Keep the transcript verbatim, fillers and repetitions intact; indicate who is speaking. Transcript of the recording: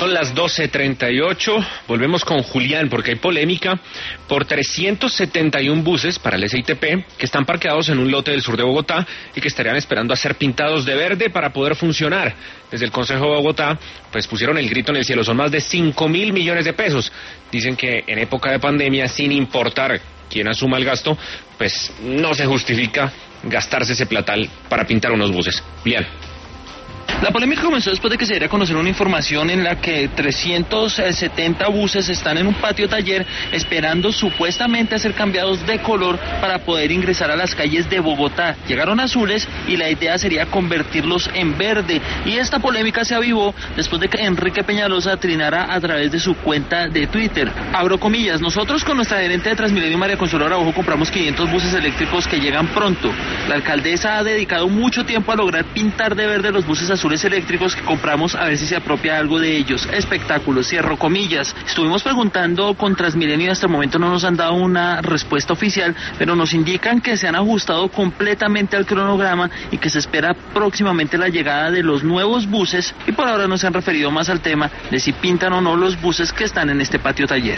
Speaker 1: Son las doce treinta y ocho, volvemos con Julián porque hay polémica por trescientos setenta y un buses para el S I T P que están parqueados en un lote del sur de Bogotá y que estarían esperando a ser pintados de verde para poder funcionar. Desde el Consejo de Bogotá pues pusieron el grito en el cielo, son más de cinco mil millones de pesos. Dicen que en época de pandemia, sin importar quién asuma el gasto, pues no se justifica gastarse ese platal para pintar unos buses. Bien.
Speaker 2: La polémica comenzó después de que se diera a conocer una información en la que trescientos setenta buses están en un patio taller esperando supuestamente a ser cambiados de color para poder ingresar a las calles de Bogotá. Llegaron azules y la idea sería convertirlos en verde. Y esta polémica se avivó después de que Enrique Peñalosa trinara a través de su cuenta de Twitter. Abro comillas, nosotros con nuestra gerente de Transmilenio, María Consuelo Araujo, compramos quinientos buses eléctricos que llegan pronto. La alcaldesa ha dedicado mucho tiempo a lograr pintar de verde los buses azules eléctricos que compramos, a ver si se apropia algo de ellos. Espectáculos, cierro comillas. Estuvimos preguntando con Transmilenio y hasta el momento no nos han dado una respuesta oficial, pero nos indican que se han ajustado completamente al cronograma y que se espera próximamente la llegada de los nuevos buses y por ahora no se han referido más al tema de si pintan o no los buses que están en este patio taller.